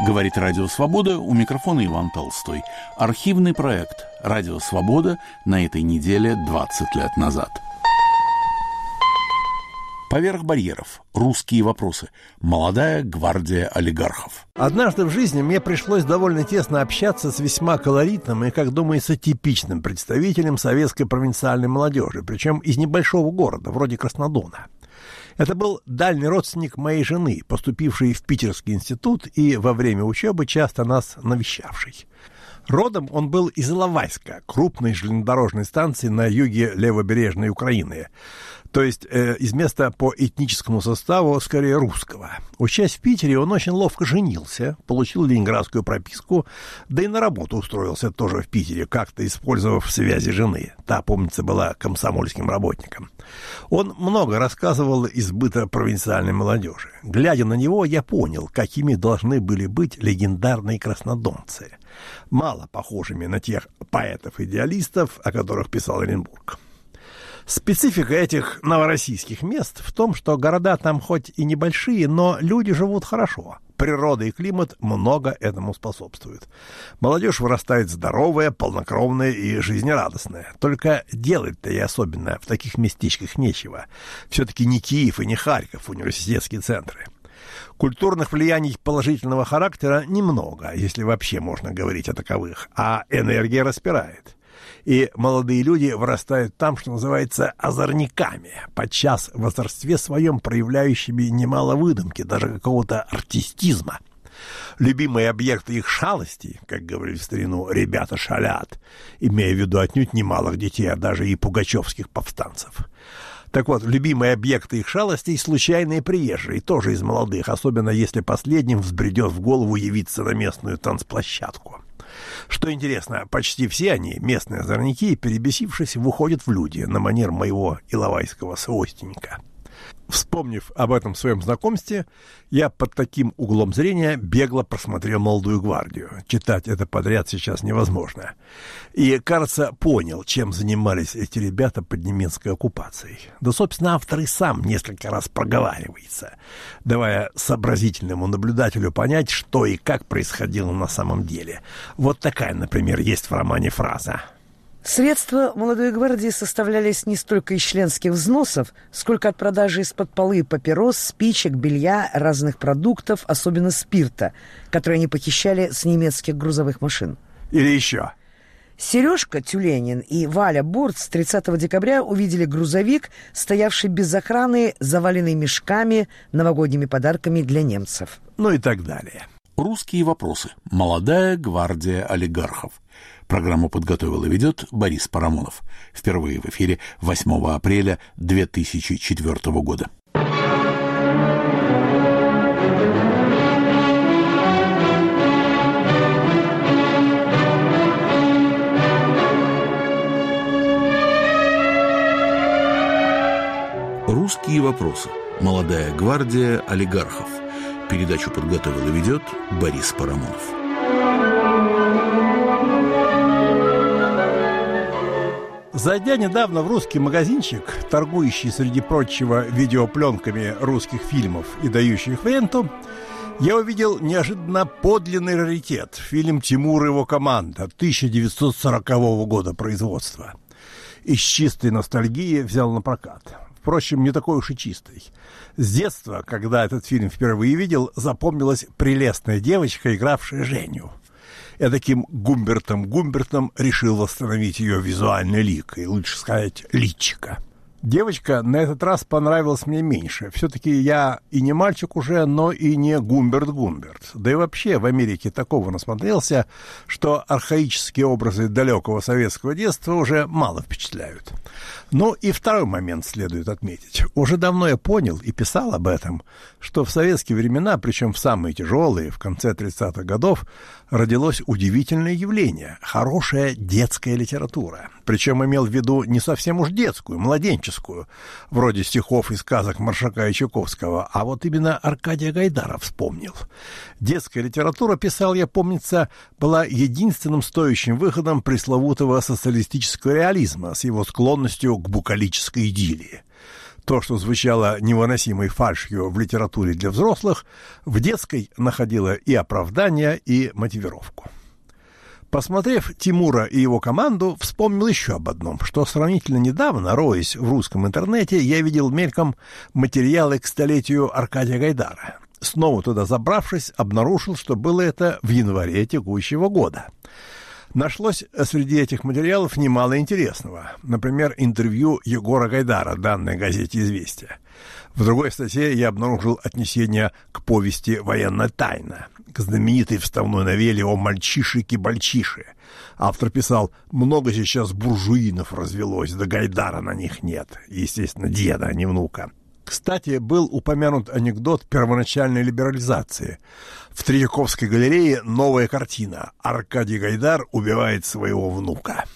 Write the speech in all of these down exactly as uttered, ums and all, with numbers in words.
Говорит Радио Свобода, у микрофона Иван Толстой. Архивный проект «Радио Свобода» на этой неделе двадцать лет назад. Поверх барьеров. Русские вопросы. Молодая гвардия олигархов. Однажды в жизни мне пришлось довольно тесно общаться с весьма колоритным и, как думается, типичным представителем советской провинциальной молодежи, причем из небольшого города, вроде Краснодона. Это был дальний родственник моей жены, поступивший в Питерский институт и во время учебы часто нас навещавший. Родом он был из Иловайска, крупной железнодорожной станции на юге левобережной Украины, то есть э, из места по этническому составу скорее русского. Учась в Питере, он очень ловко женился, получил ленинградскую прописку, да и на работу устроился тоже в Питере, как-то использовав связи жены. Та, помнится, была комсомольским работником. Он много рассказывал из быта провинциальной молодежи. Глядя на него, я понял, какими должны были быть легендарные краснодонцы, мало похожими на тех поэтов-идеалистов, о которых писал Оренбург. Специфика этих новороссийских мест в том, что города там хоть и небольшие, но люди живут хорошо. Природа и климат много этому способствуют. Молодежь вырастает здоровая, полнокровная и жизнерадостная. Только делать-то и особенно в таких местечках нечего. Все-таки не Киев и не Харьков, университетские центры. Культурных влияний положительного характера немного, если вообще можно говорить о таковых, а энергия распирает. И молодые люди вырастают там, что называется, озорниками, подчас в озорстве своем проявляющими немало выдумки, даже какого-то артистизма. Любимые объекты их шалостей, как говорили в старину, ребята шалят, имея в виду отнюдь не малых детей, а даже и пугачевских повстанцев. Так вот, любимые объекты их шалостей — случайные приезжие, тоже из молодых, особенно если последним взбредет в голову явиться на местную танцплощадку. Что интересно, почти все они, местные озорники, перебесившись, выходят в люди на манер моего иловайского соостенника. Вспомнив об этом своем знакомстве, я под таким углом зрения бегло просмотрел «Молодую гвардию». Читать это подряд сейчас невозможно. И, кажется, понял, чем занимались эти ребята под немецкой оккупацией. Да, собственно, автор и сам несколько раз проговаривается, давая сообразительному наблюдателю понять, что и как происходило на самом деле. Вот такая, например, есть в романе фраза. Средства «Молодой гвардии» составлялись не столько из членских взносов, сколько от продажи из-под полы папирос, спичек, белья, разных продуктов, особенно спирта, которые они похищали с немецких грузовых машин. Или еще. Сережка Тюленин и Валя Бурц тридцатого декабря увидели грузовик, стоявший без охраны, заваленный мешками, новогодними подарками для немцев. Ну и так далее. Русские вопросы. Молодая гвардия олигархов. Программу подготовил и ведет Борис Парамонов. Впервые в эфире восьмого апреля две тысячи четвёртого года. Русские вопросы. Молодая гвардия олигархов. Передачу подготовил и ведет Борис Парамонов. Зайдя недавно в русский магазинчик, торгующий, среди прочего, видеопленками русских фильмов и дающих в ренту, я увидел неожиданно подлинный раритет. Фильм «Тимур и его команда» тысяча девятьсот сорокового года производства. Из чистой ностальгии взял на прокат. Впрочем, не такой уж и чистой. С детства, когда этот фильм впервые видел, запомнилась прелестная девочка, игравшая Женю. Я таким Гумбертом-Гумбертом решил восстановить ее визуальный лик, и лучше сказать, личико. Девочка на этот раз понравилась мне меньше. Все-таки я и не мальчик уже, но и не Гумберт-Гумберт. Да и вообще в Америке такого насмотрелся, что архаические образы далекого советского детства уже мало впечатляют. Ну и второй момент следует отметить. Уже давно я понял и писал об этом, что в советские времена, причем в самые тяжелые, в конце тридцатых годов, родилось удивительное явление – хорошая детская литература. Причем имел в виду не совсем уж детскую, младенческую, вроде стихов и сказок Маршака и Чуковского, а вот именно Аркадия Гайдара вспомнил. Детская литература, писал я, помнится, была единственным стоящим выходом пресловутого социалистического реализма с его склонностью к букалической идиллии. То, что звучало невыносимой фальшью в литературе для взрослых, в детской находило и оправдание, и мотивировку. Посмотрев Тимура и его команду, вспомнил еще об одном, что сравнительно недавно, роясь в русском интернете, я видел мельком материалы к столетию Аркадия Гайдара. Снова туда забравшись, обнаружил, что было это в январе текущего года. Нашлось среди этих материалов немало интересного. Например, интервью Егора Гайдара, данной газете «Известия». В другой статье я обнаружил отнесение к повести «Военная тайна», к знаменитой вставной новелле о мальчишике-бальчише. Автор писал: «Много сейчас буржуинов развелось, да Гайдара на них нет». Естественно, деда, а не внука. Кстати, был упомянут анекдот первоначальной либерализации. В Третьяковской галерее новая картина «Аркадий Гайдар убивает своего внука».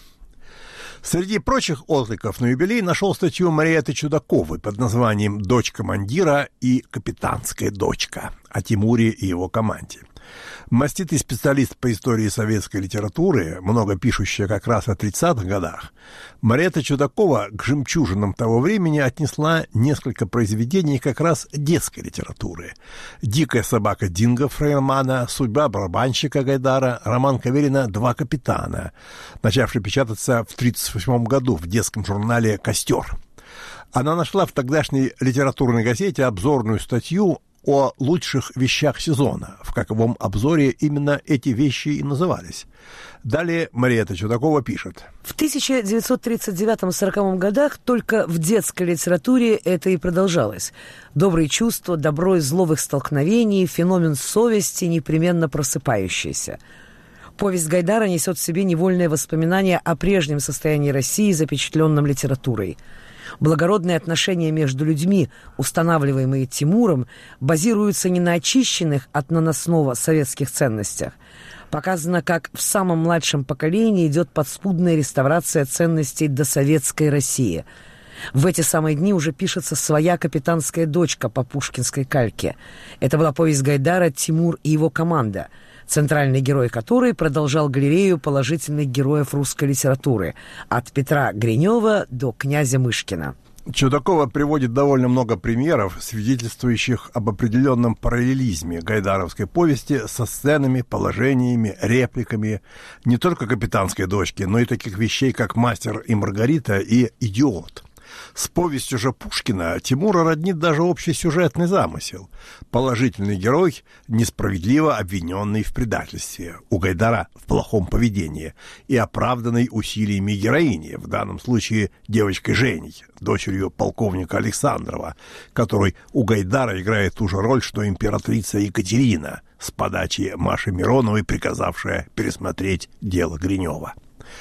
Среди прочих откликов на юбилей нашел статью Мариэтты Чудаковой под названием «Дочь командира и капитанская дочка» о Тимуре и его команде. Маститый специалист по истории советской литературы, много пишущая как раз о тридцатых годах, Мариэтта Чудакова к жемчужинам того времени отнесла несколько произведений как раз детской литературы. «Дикая собака Динго» Фреймана, «Судьба барабанщика» Гайдара, роман Каверина «Два капитана», начавший печататься в тридцать восьмом году в детском журнале «Костер». Она нашла в тогдашней литературной газете обзорную статью о лучших вещах сезона. В каковом обзоре именно эти вещи и назывались. Далее Мариэтта Чудакова пишет. В тысяча девятьсот тридцать девятом-сороковом годах только в детской литературе это и продолжалось. Добрые чувства, добро и зло в их столкновении, феномен совести, непременно просыпающийся. Повесть Гайдара несет в себе невольное воспоминание о прежнем состоянии России, запечатленном литературой. Благородные отношения между людьми, устанавливаемые Тимуром, базируются не на очищенных от наносного советских ценностях. Показано, как в самом младшем поколении идет подспудная реставрация ценностей досоветской России. В эти самые дни уже пишется своя капитанская дочка по пушкинской кальке. Это была повесть Гайдара «Тимур и его команда», центральный герой которой продолжал галерею положительных героев русской литературы от Петра Гринева до князя Мышкина. Чудакова приводит довольно много примеров, свидетельствующих об определенном параллелизме гайдаровской повести со сценами, положениями, репликами не только «Капитанской дочки», но и таких вещей, как «Мастер и Маргарита» и «Идиот». С повестью же Пушкина Тимура роднит даже общий сюжетный замысел. Положительный герой, несправедливо обвиненный в предательстве, у Гайдара в плохом поведении, и оправданный усилиями героини, в данном случае девочкой Женей, дочерью полковника Александрова, которой у Гайдара играет ту же роль, что императрица Екатерина, с подачи Маши Мироновой, приказавшая пересмотреть дело Гринева.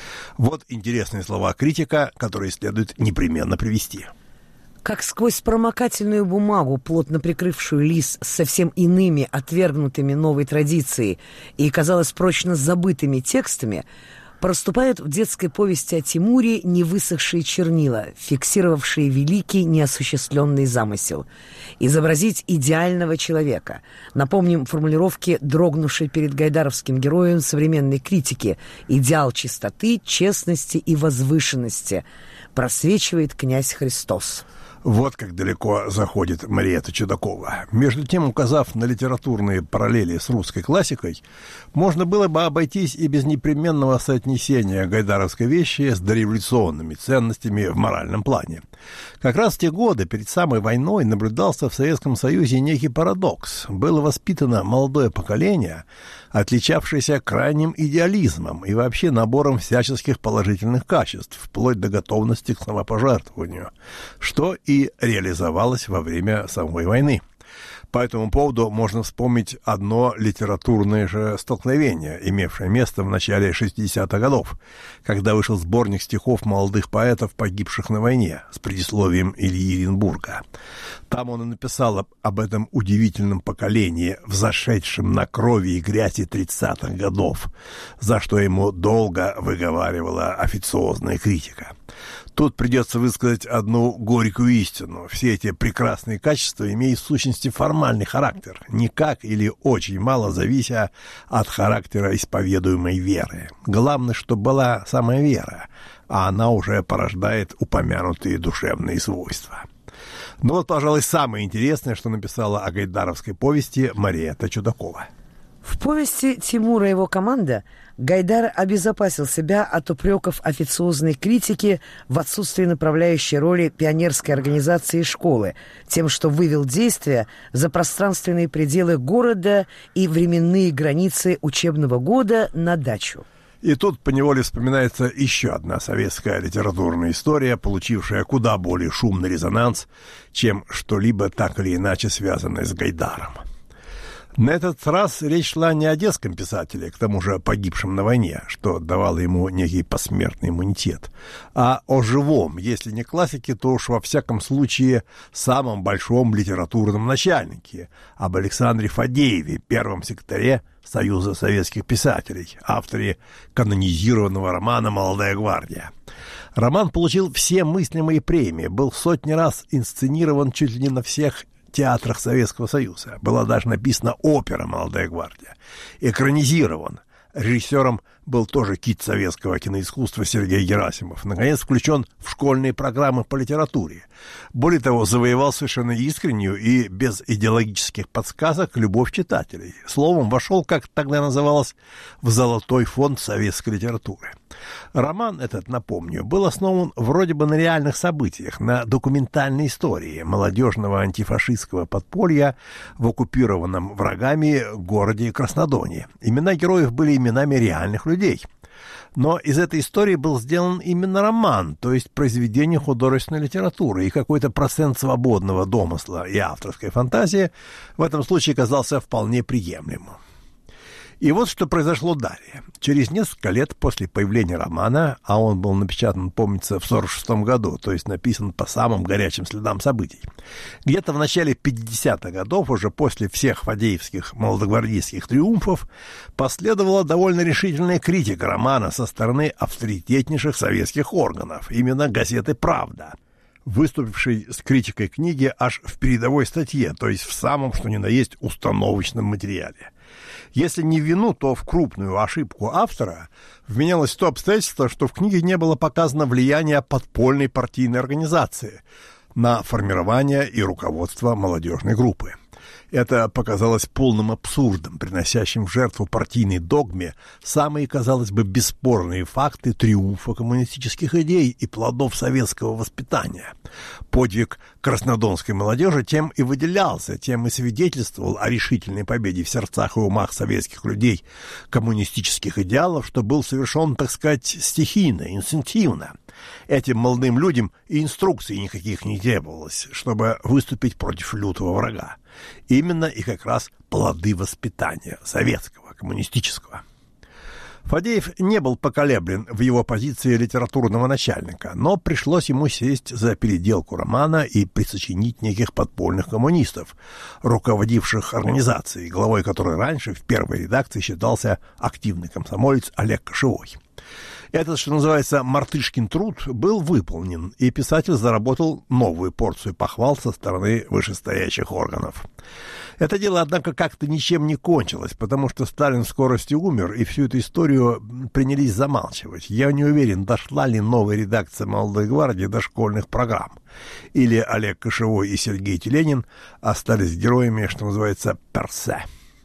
Вот интересные слова критика, которые следует непременно привести. Как сквозь промокательную бумагу, плотно прикрывшую лист с совсем иными, отвергнутыми новой традицией и, казалось, прочно забытыми текстами, проступают в детской повести о Тимуре невысохшие чернила, фиксировавшие великий неосуществленный замысел – изобразить идеального человека. Напомним формулировки, дрогнувшей перед гайдаровским героем современной критики: «Идеал чистоты, честности и возвышенности просвечивает князь Христос». Вот как далеко заходит Мариэтта Чудакова. Между тем, указав на литературные параллели с русской классикой, можно было бы обойтись и без непременного соотнесения гайдаровской вещи с дореволюционными ценностями в моральном плане. Как раз в те годы, перед самой войной, наблюдался в Советском Союзе некий парадокс. Было воспитано молодое поколение, отличавшееся крайним идеализмом и вообще набором всяческих положительных качеств, вплоть до готовности к самопожертвованию, что и реализовалось во время самой войны. По этому поводу можно вспомнить одно литературное же столкновение, имевшее место в начале шестидесятых годов, когда вышел сборник стихов молодых поэтов, погибших на войне, с предисловием Ильи Оренбурга. Там он и написал об, об этом удивительном поколении, взошедшем на крови и грязи тридцатых годов, за что ему долго выговаривала официозная критика. Тут придется высказать одну горькую истину. Все эти прекрасные качества имеют в сущности формальный характер, никак или очень мало завися от характера исповедуемой веры. Главное, чтобы была самая вера, а она уже порождает упомянутые душевные свойства. Но вот, пожалуй, самое интересное, что написала о гайдаровской повести Мариэтта Чудакова. В повести «Тимур и его команда» Гайдар обезопасил себя от упреков официозной критики в отсутствии направляющей роли пионерской организации школы, тем, что вывел действия за пространственные пределы города и временные границы учебного года на дачу. И тут поневоле вспоминается еще одна советская литературная история, получившая куда более шумный резонанс, чем что-либо так или иначе связанное с Гайдаром. На этот раз речь шла не о одесском писателе, к тому же погибшем на войне, что давало ему некий посмертный иммунитет, а о живом, если не классике, то уж во всяком случае самом большом литературном начальнике, об Александре Фадееве, первом секретаре Союза советских писателей, авторе канонизированного романа «Молодая гвардия». Роман получил все мыслимые премии, был сотни раз инсценирован чуть ли не на всех театрах Советского Союза. Была даже написана опера «Молодая гвардия». Экранизирован. Режиссером был тоже кит советского киноискусства Сергей Герасимов. Наконец, включен в школьные программы по литературе. Более того, завоевал совершенно искреннюю и без идеологических подсказок любовь читателей. Словом, вошел, как тогда называлось, в золотой фонд советской литературы. Роман этот, напомню, был основан вроде бы на реальных событиях, на документальной истории молодежного антифашистского подполья в оккупированном врагами городе Краснодоне. Имена героев были именами реальных людей. Но из этой истории был сделан именно роман, то есть произведение художественной литературы, и какой-то процент свободного домысла и авторской фантазии в этом случае казался вполне приемлемым. И вот что произошло далее. Через несколько лет после появления романа, а он был напечатан, помнится, в сорок шестом году, то есть написан по самым горячим следам событий, где-то в начале пятидесятых годов, уже после всех фадеевских молодогвардейских триумфов, последовала довольно решительная критика романа со стороны авторитетнейших советских органов, именно газеты «Правда», выступившей с критикой книги аж в передовой статье, то есть в самом, что ни на есть, установочном материале. Если не в вину, то в крупную ошибку автора вменялось то обстоятельство, что в книге не было показано влияние подпольной партийной организации на формирование и руководство молодежной группы. Это показалось полным абсурдом, приносящим в жертву партийной догме самые, казалось бы, бесспорные факты триумфа коммунистических идей и плодов советского воспитания. Подвиг краснодонской молодежи тем и выделялся, тем и свидетельствовал о решительной победе в сердцах и умах советских людей коммунистических идеалов, что был совершен, так сказать, стихийно, инстинктивно. Этим молодым людям и инструкций никаких не требовалось, чтобы выступить против лютого врага. Именно и как раз плоды воспитания советского, коммунистического. Фадеев не был поколеблен в его позиции литературного начальника, но пришлось ему сесть за переделку романа и присочинить неких подпольных коммунистов, руководивших организацией, главой которой раньше в первой редакции считался активный комсомолец Олег Кошевой. Этот, что называется, мартышкин труд был выполнен, и писатель заработал новую порцию похвал со стороны вышестоящих органов. Это дело, однако, как-то ничем не кончилось, потому что Сталин в скорости умер, и всю эту историю принялись замалчивать. Я не уверен, дошла ли новая редакция «Молодой гвардии» до школьных программ. Или Олег Кошевой и Сергей Теленин остались героями, что называется, персе.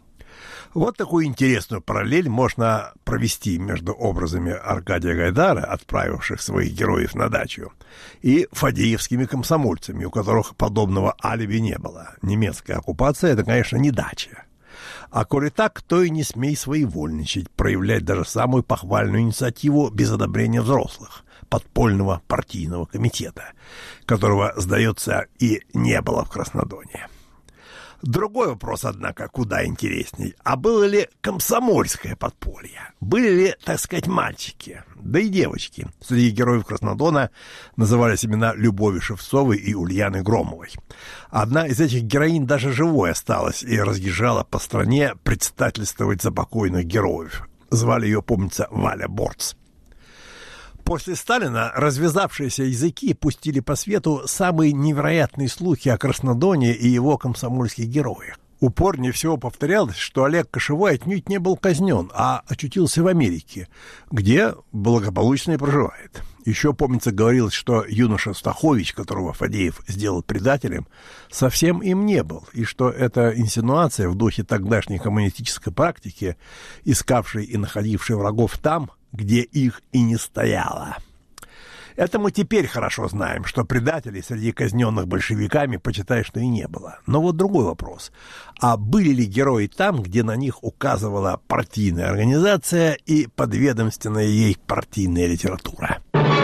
Вот такую интересную параллель можно провести между образами Аркадия Гайдара, отправивших своих героев на дачу, и фадеевскими комсомольцами, у которых подобного алиби не было. Немецкая оккупация — это, конечно, не дача. А коли так, то и не смей своевольничать, проявлять даже самую похвальную инициативу без одобрения взрослых, подпольного партийного комитета, которого, сдается, и не было в Краснодоне. Другой вопрос, однако, куда интересней. А было ли комсомольское подполье? Были ли, так сказать, мальчики? Да и девочки. Среди героев Краснодона назывались имена Любови Шевцовой и Ульяны Громовой. Одна из этих героинь даже живой осталась и разъезжала по стране предстательствовать за покойных героев. Звали ее, помнится, Валя Борц. После Сталина развязавшиеся языки пустили по свету самые невероятные слухи о Краснодоне и его комсомольских героях. Упорнее всего повторялось, что Олег Кошевой отнюдь не был казнен, а очутился в Америке, где благополучно и проживает. Еще, помнится, говорилось, что юноша Стахович, которого Фадеев сделал предателем, совсем им не был, и что эта инсинуация в духе тогдашней коммунистической практики, искавшей и находившей врагов там, где их и не стояло. Это мы теперь хорошо знаем, что предателей среди казненных большевиками, почитай, что и не было. Но вот другой вопрос. А были ли герои там, где на них указывала партийная организация и подведомственная ей партийная литература?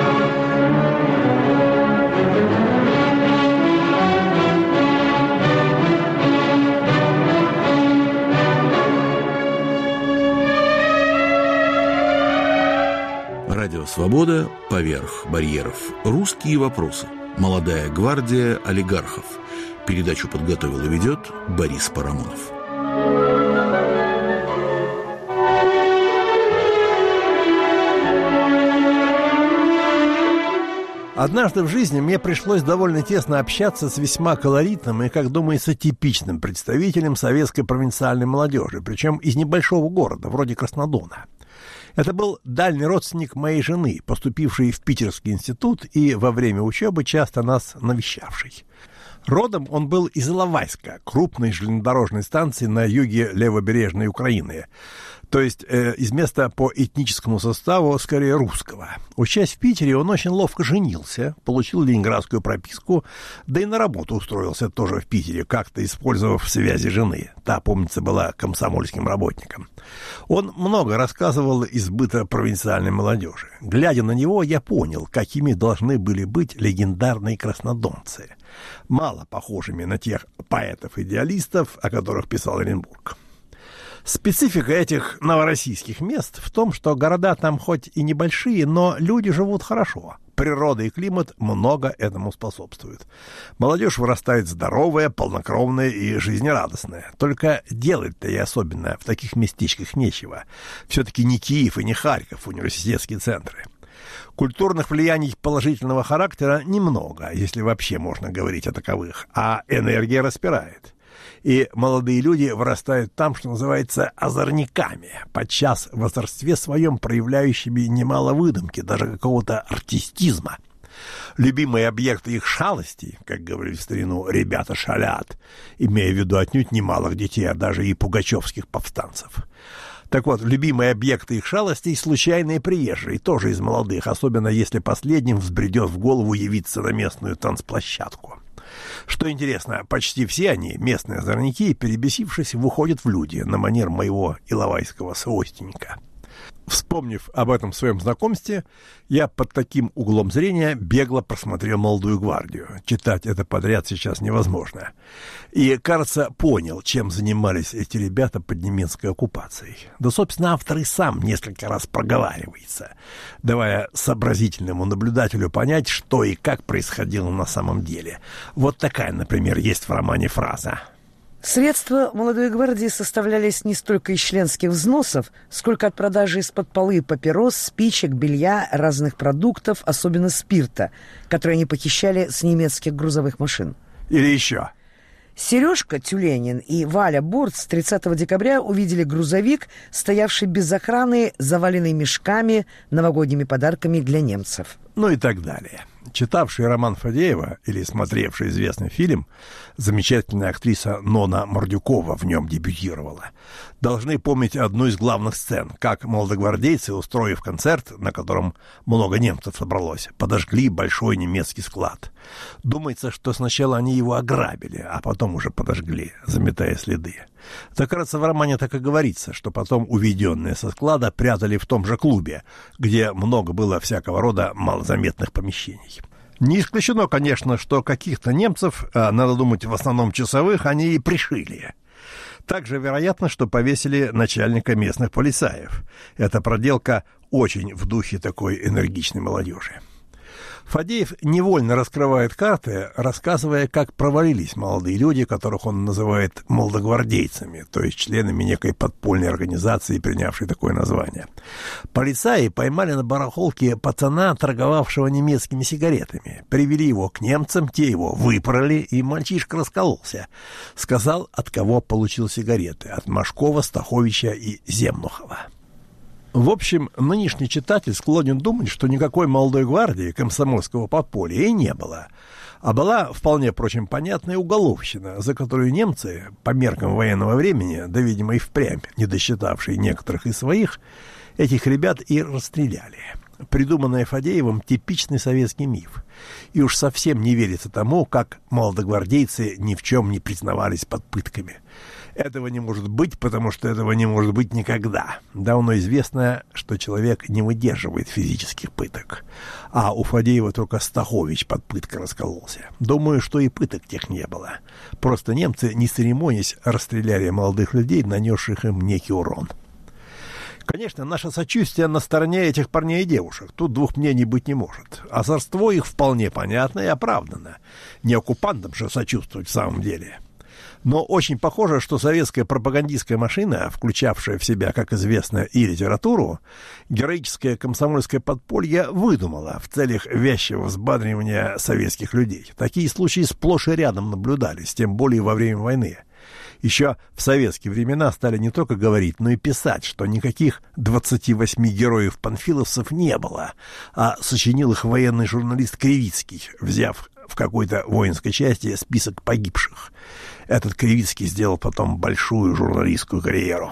Радио «Свобода», поверх барьеров. Русские вопросы. Молодая гвардия олигархов. Передачу подготовил и ведет Борис Парамонов. Однажды в жизни мне пришлось довольно тесно общаться с весьма колоритным и, как думается, типичным представителем советской провинциальной молодежи, причем из небольшого города, вроде Краснодона. Это был дальний родственник моей жены, поступивший в Питерский институт и во время учебы часто нас навещавший. Родом он был из Иловайска, крупной железнодорожной станции на юге левобережной Украины, то есть э, из места по этническому составу скорее русского. Учась в Питере, он очень ловко женился, получил ленинградскую прописку, да и на работу устроился тоже в Питере, как-то использовав связи жены. Та, помнится, была комсомольским работником. Он много рассказывал из быта провинциальной молодежи. Глядя на него, я понял, какими должны были быть легендарные краснодонцы, мало похожими на тех поэтов-идеалистов, о которых писал Оренбург. Специфика этих новороссийских мест в том, что города там хоть и небольшие, но люди живут хорошо. Природа и климат много этому способствуют. Молодежь вырастает здоровая, полнокровная и жизнерадостная. Только делать-то и особенно в таких местечках нечего. Все-таки не Киев и не Харьков, университетские центры. Культурных влияний положительного характера немного, если вообще можно говорить о таковых, а энергия распирает. И молодые люди вырастают там, что называется, озорниками, подчас в озорстве своем проявляющими немало выдумки, даже какого-то артистизма. Любимые объекты их шалостей, как говорили в старину, ребята шалят, имея в виду отнюдь не малых детей, а даже и пугачевских повстанцев. Так вот, любимые объекты их шалостей — случайные приезжие, тоже из молодых, особенно если последним взбредет в голову явиться на местную танцплощадку. Что интересно, почти все они, местные озорники, перебесившись, выходят в люди на манер моего иловайского соостенника. Вспомнив об этом своем знакомстве, я под таким углом зрения бегло просмотрел «Молодую гвардию». Читать это подряд сейчас невозможно. И, кажется, понял, чем занимались эти ребята под немецкой оккупацией. Да, собственно, автор и сам несколько раз проговаривается, давая сообразительному наблюдателю понять, что и как происходило на самом деле. Вот такая, например, есть в романе фраза. Средства «Молодой гвардии» составлялись не столько из членских взносов, сколько от продажи из-под полы папирос, спичек, белья, разных продуктов, особенно спирта, которые они похищали с немецких грузовых машин. Или еще. Сережка Тюленин и Валя Бурц тридцатого декабря увидели грузовик, стоявший без охраны, заваленный мешками, новогодними подарками для немцев. Ну и так далее. Читавший роман Фадеева или смотревший известный фильм, замечательная актриса Нона Мордюкова в нем дебютировала, должны помнить одну из главных сцен, как молодогвардейцы, устроив концерт, на котором много немцев собралось, подожгли большой немецкий склад. Думается, что сначала они его ограбили, а потом уже подожгли, заметая следы. Так, кажется, в романе так и говорится, что потом уведенные со склада прятали в том же клубе, где много было всякого рода малозаметных помещений. Не исключено, конечно, что каких-то немцев, а, надо думать, в основном часовых, они и пришили. Также вероятно, что повесили начальника местных полицаев. Эта проделка очень в духе такой энергичной молодежи. Фадеев невольно раскрывает карты, рассказывая, как провалились молодые люди, которых он называет молодогвардейцами, то есть членами некой подпольной организации, принявшей такое название. Полицаи поймали на барахолке пацана, торговавшего немецкими сигаретами. Привели его к немцам, те его выпороли, и мальчишка раскололся. Сказал, от кого получил сигареты: от Машкова, Стаховича и Земнухова. В общем, нынешний читатель склонен думать, что никакой молодой гвардии комсомольского подполья и не было. А была вполне, впрочем, понятная уголовщина, за которую немцы, по меркам военного времени, да, видимо, и впрямь, не досчитавшие некоторых из своих, этих ребят и расстреляли. Придуманный Фадеевым типичный советский миф. И уж совсем не верится тому, как молодогвардейцы ни в чем не признавались под пытками. Этого не может быть, потому что этого не может быть никогда. Давно известно, что человек не выдерживает физических пыток. А у Фадеева только Стахович под пыткой раскололся. Думаю, что и пыток тех не было. Просто немцы, не церемонясь, расстреляли молодых людей, нанесших им некий урон. Конечно, наше сочувствие на стороне этих парней и девушек. Тут двух мнений быть не может. Озорство их вполне понятно и оправдано. Не оккупантам же сочувствовать в самом деле. Но очень похоже, что советская пропагандистская машина, включавшая в себя, как известно, и литературу, героическое комсомольское подполье выдумала в целях вязчего взбадривания советских людей. Такие случаи сплошь и рядом наблюдались, тем более во время войны. Еще в советские времена стали не только говорить, но и писать, что никаких двадцати восьми героев-панфиловцев не было, а сочинил их военный журналист Кривицкий, взяв в какой-то воинской части список погибших. Этот Кривицкий сделал потом большую журналистскую карьеру.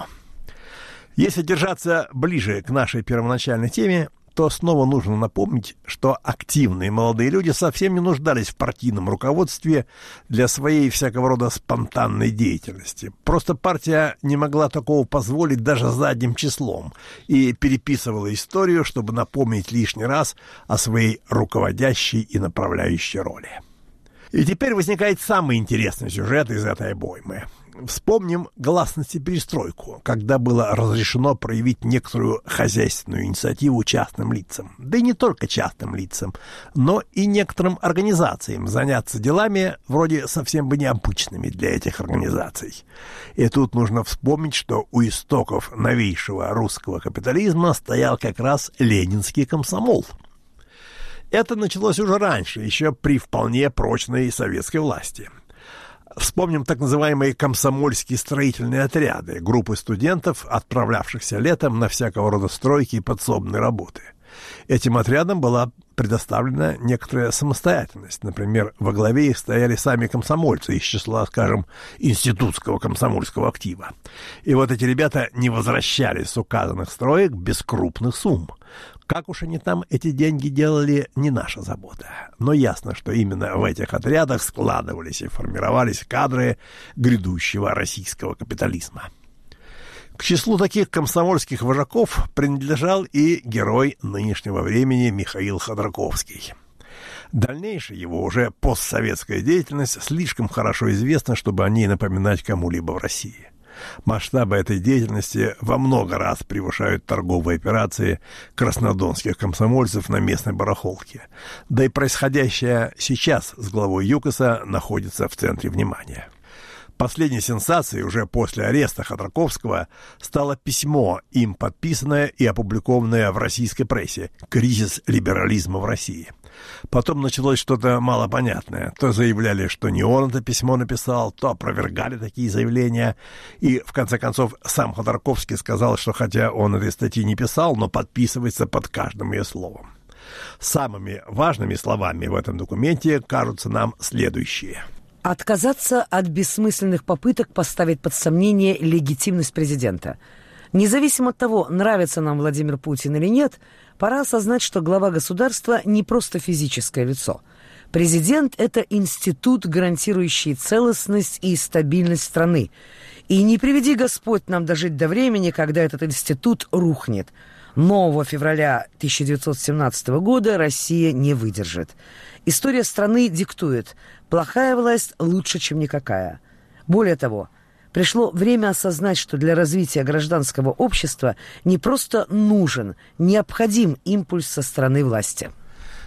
Если держаться ближе к нашей первоначальной теме, то снова нужно напомнить, что активные молодые люди совсем не нуждались в партийном руководстве для своей всякого рода спонтанной деятельности. Просто партия не могла такого позволить даже задним числом и переписывала историю, чтобы напомнить лишний раз о своей руководящей и направляющей роли. И теперь возникает самый интересный сюжет из этой обоймы. Вспомним гласность и перестройку, когда было разрешено проявить некоторую хозяйственную инициативу частным лицам. Да и не только частным лицам, но и некоторым организациям заняться делами вроде совсем бы необычными для этих организаций. И тут нужно вспомнить, что у истоков новейшего русского капитализма стоял как раз ленинский комсомол. Это началось уже раньше, еще при вполне прочной советской власти. Вспомним так называемые комсомольские строительные отряды, группы студентов, отправлявшихся летом на всякого рода стройки и подсобные работы. Этим отрядам была предоставлена некоторая самостоятельность. Например, во главе их стояли сами комсомольцы из числа, скажем, институтского комсомольского актива. И вот эти ребята не возвращались с указанных строек без крупных сумм. Как уж они там эти деньги делали, не наша забота. Но ясно, что именно в этих отрядах складывались и формировались кадры грядущего российского капитализма. К числу таких комсомольских вожаков принадлежал и герой нынешнего времени Михаил Ходорковский. Дальнейшая его уже постсоветская деятельность слишком хорошо известна, чтобы о ней напоминать кому-либо в России. Масштабы этой деятельности во много раз превышают торговые операции краснодонских комсомольцев на местной барахолке. Да и происходящее сейчас с главой ЮКОСа находится в центре внимания. Последней сенсацией уже после ареста Ходорковского стало письмо, им подписанное и опубликованное в российской прессе «Кризис либерализма в России». Потом началось что-то малопонятное. То заявляли, что не он это письмо написал, то опровергали такие заявления. И, в конце концов, сам Ходорковский сказал, что хотя он этой статьи не писал, но подписывается под каждым ее словом. Самыми важными словами в этом документе кажутся нам следующие. Отказаться от бессмысленных попыток поставить под сомнение легитимность президента. Независимо от того, нравится нам Владимир Путин или нет, пора осознать, что глава государства не просто физическое лицо. Президент – это институт, гарантирующий целостность и стабильность страны. И не приведи Господь нам дожить до времени, когда этот институт рухнет. Нового февраля тысяча девятьсот семнадцатого года Россия не выдержит. История страны диктует: плохая власть лучше, чем никакая. Более того, пришло время осознать, что для развития гражданского общества не просто нужен, необходим импульс со стороны власти.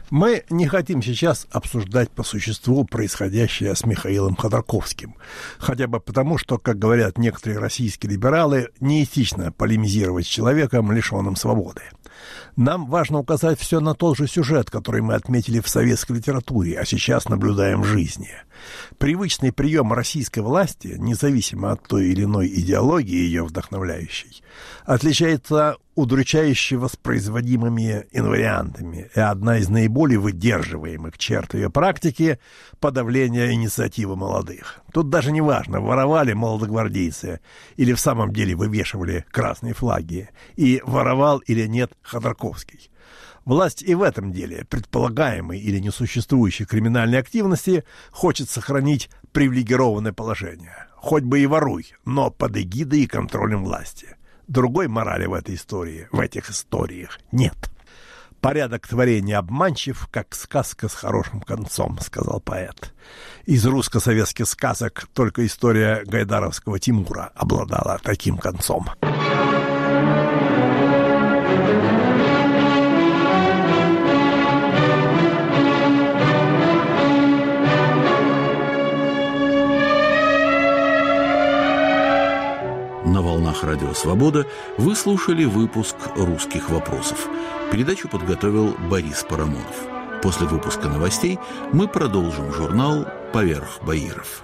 Мы не хотим сейчас обсуждать по существу происходящее с Михаилом Ходорковским, хотя бы потому, что, как говорят некоторые российские либералы, неэтично полемизировать с человеком, лишенным свободы. Нам важно указать все на тот же сюжет, который мы отметили в советской литературе, а сейчас наблюдаем в жизни. Привычный прием российской власти, независимо от той или иной идеологии ее вдохновляющей, отличается удручающе воспроизводимыми инвариантами, и одна из наиболее выдерживаемых черт ее практики – подавление инициативы молодых. Тут даже не важно, воровали молодогвардейцы или в самом деле вывешивали красные флаги, и воровал или нет Ходорковский. Власть и в этом деле, предполагаемой или несуществующей криминальной активности, хочет сохранить привилегированное положение. Хоть бы и воруй, но под эгидой и контролем власти. Другой морали в этой истории, в этих историях нет. «Порядок творения обманчив, как сказка с хорошим концом», — сказал поэт. Из русско-советских сказок только история гайдаровского Тимура обладала таким концом. На волнах Радио Свобода вы слушали выпуск «Русских вопросов». Передачу подготовил Борис Парамонов. После выпуска новостей мы продолжим журнал «Поверх Баиров».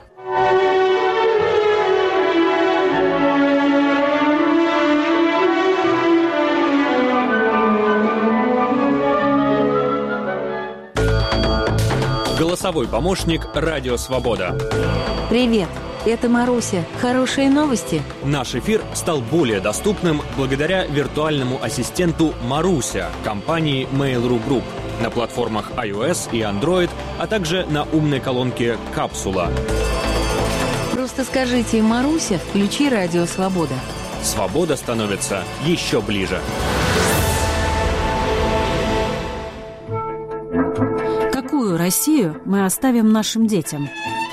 Голосовой помощник «Радио Свобода». Привет, это Маруся. Хорошие новости? Наш эфир стал более доступным благодаря виртуальному ассистенту Маруся компании Mail.ru Group на платформах iOS и Android, а также на умной колонке «Капсула». Просто скажите: «Маруся, включи Радио Свобода». Свобода становится еще ближе. Какую Россию мы оставим нашим детям?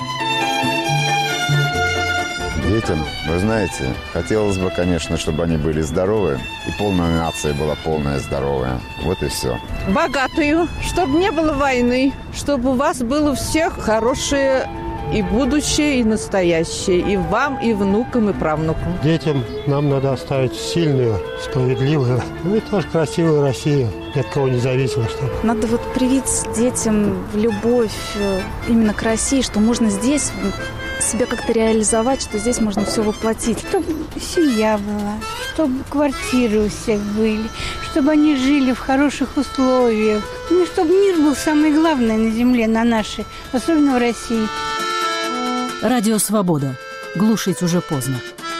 Детям, вы знаете, хотелось бы, конечно, чтобы они были здоровы, и полная нация была полная здоровая. Вот и все. Богатую, чтобы не было войны, чтобы у вас было у всех хорошее и будущее, и настоящее, и вам, и внукам, и правнукам. Детям нам надо оставить сильную, справедливую, ну и тоже красивую Россию, ни от кого не зависимо. Чтобы. Надо вот привить детям любовь именно к России, что можно здесь себя как-то реализовать, что здесь можно все воплотить. Чтобы семья была, чтобы квартиры у всех были, чтобы они жили в хороших условиях. Ну, чтобы мир был самое главное на земле, на нашей, особенно в России. Радио Свобода. Глушить уже поздно.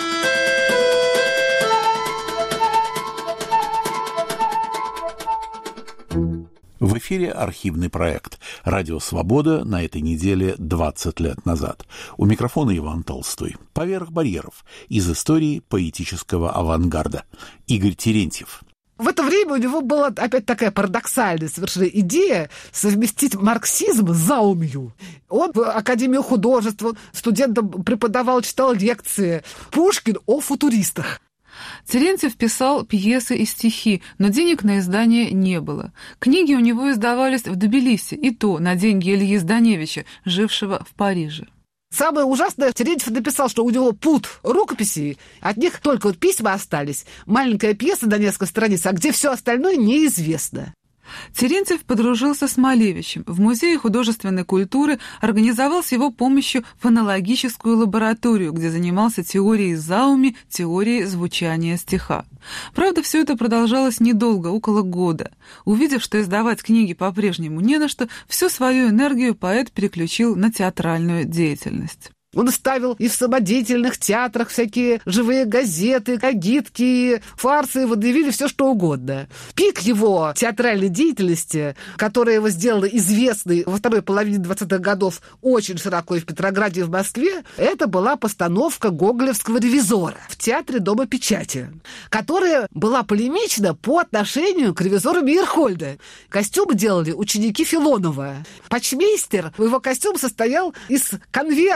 В эфире архивный проект «Радио Свобода» на этой неделе двадцать лет назад. У микрофона Иван Толстой. «Поверх барьеров» из истории поэтического авангарда. Игорь Терентьев. В это время у него была опять такая парадоксальная совершенно идея совместить марксизм с заумью. Он в Академии художеств студентам преподавал, читал лекции. Пушкин о футуристах. Терентьев писал пьесы и стихи, но денег на издание не было. Книги у него издавались в Тбилиси, и то на деньги Ильи Зданевича, жившего в Париже. Самое ужасное, Терентьев написал, что у него пут рукописей, от них только вот письма остались, маленькая пьеса на несколько страниц, а где все остальное неизвестно. Терентьев подружился с Малевичем. В Музее художественной культуры организовал с его помощью фонологическую лабораторию, где занимался теорией зауми, теорией звучания стиха. Правда, все это продолжалось недолго, около года. Увидев, что издавать книги по-прежнему не на что, всю свою энергию поэт переключил на театральную деятельность. Он ставил и в самодеятельных театрах всякие живые газеты, агитки, фарсы, водевили, все что угодно. Пик его театральной деятельности, которая его сделала известной во второй половине двадцатых годов очень широко и в Петрограде, и в Москве, это была постановка гоголевского «Ревизора» в Театре Дома печати, которая была полемична по отношению к «Ревизору» Мейерхольда. Костюмы делали ученики Филонова. Почмейстер, его костюм состоял из конвертов с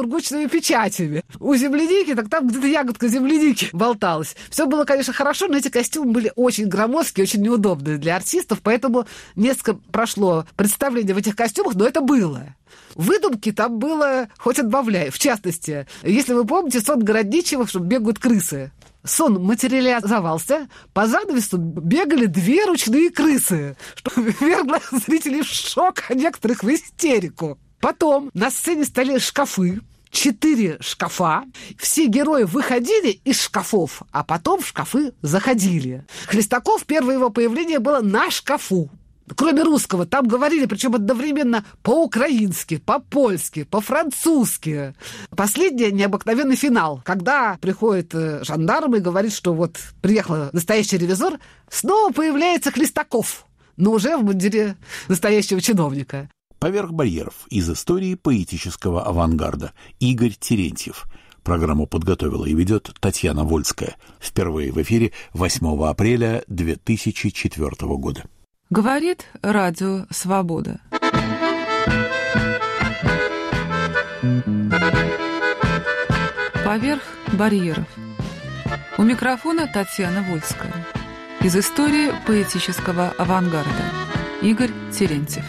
сургучными печатями. У земляники, так там где-то ягодка земляники болталась. Все было, конечно, хорошо, но эти костюмы были очень громоздкие, очень неудобные для артистов, поэтому несколько прошло представлений в этих костюмах, но это было. Выдумки там было хоть отбавляй. В частности, если вы помните сон Городничего, что бегают крысы. Сон материализовался, по занавесу бегали две ручные крысы, что ввергло зрителей в шок, а некоторых в истерику. Потом на сцене стояли шкафы, четыре шкафа. Все герои выходили из шкафов, а потом в шкафы заходили. Хлестаков, первое его появление было на шкафу. Кроме русского, там говорили, причем одновременно по-украински, по-польски, по-французски. Последний необыкновенный финал, когда приходит жандарм и говорит, что вот приехал настоящий ревизор, снова появляется Хлестаков, но уже в мундире настоящего чиновника. «Поверх барьеров» из истории поэтического авангарда. Игорь Терентьев. Программу подготовила и ведет Татьяна Вольская. Впервые в эфире восьмого апреля две тысячи четвёртого года. Говорит Радио Свобода. «Поверх барьеров». У микрофона Татьяна Вольская. Из истории поэтического авангарда. Игорь Терентьев.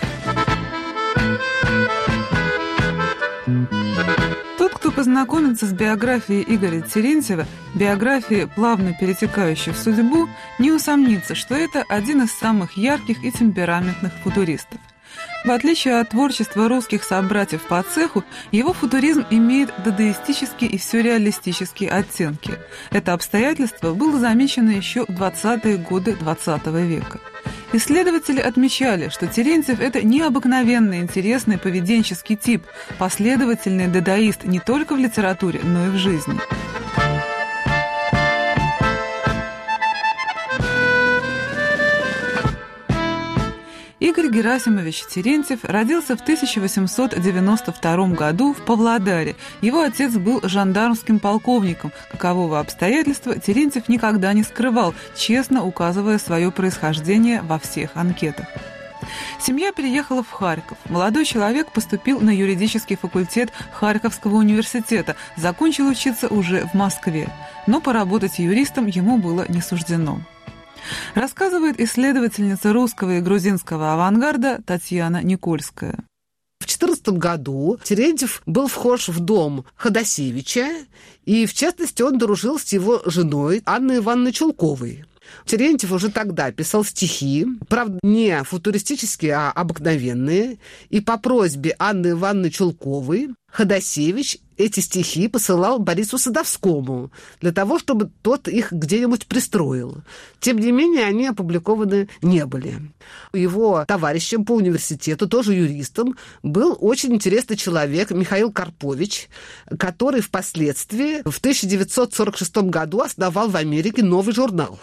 Тот, кто познакомится с биографией Игоря Терентьева, биографией, плавно перетекающей в судьбу, не усомнится, что это один из самых ярких и темпераментных футуристов. В отличие от творчества русских собратьев по цеху, его футуризм имеет дадаистические и сюрреалистические оттенки. Это обстоятельство было замечено еще в двадцатые годы двадцатого века. Исследователи отмечали, что Терентьев – это необыкновенно интересный поведенческий тип, последовательный дадаист не только в литературе, но и в жизни. Игорь Герасимович Терентьев родился в тысяча восемьсот девяносто втором году в Павлодаре. Его отец был жандармским полковником. Какового обстоятельства Терентьев никогда не скрывал, честно указывая свое происхождение во всех анкетах. Семья переехала в Харьков. Молодой человек поступил на юридический факультет Харьковского университета, закончил учиться уже в Москве. Но поработать юристом ему было не суждено. Рассказывает исследовательница русского и грузинского авангарда Татьяна Никольская. В две тысячи четырнадцатом году Терентьев был вхож в дом Ходосевича, и, в частности, он дружил с его женой Анной Ивановной Чулковой. Терентьев уже тогда писал стихи, правда, не футуристические, а обыкновенные, и по просьбе Анны Ивановны Чулковой Ходосевич эти стихи посылал Борису Садовскому для того, чтобы тот их где-нибудь пристроил. Тем не менее, они опубликованы не были. Его товарищем по университету, тоже юристом, был очень интересный человек Михаил Карпович, который впоследствии в тысяча девятьсот сорок шестом году основал в Америке новый журнал.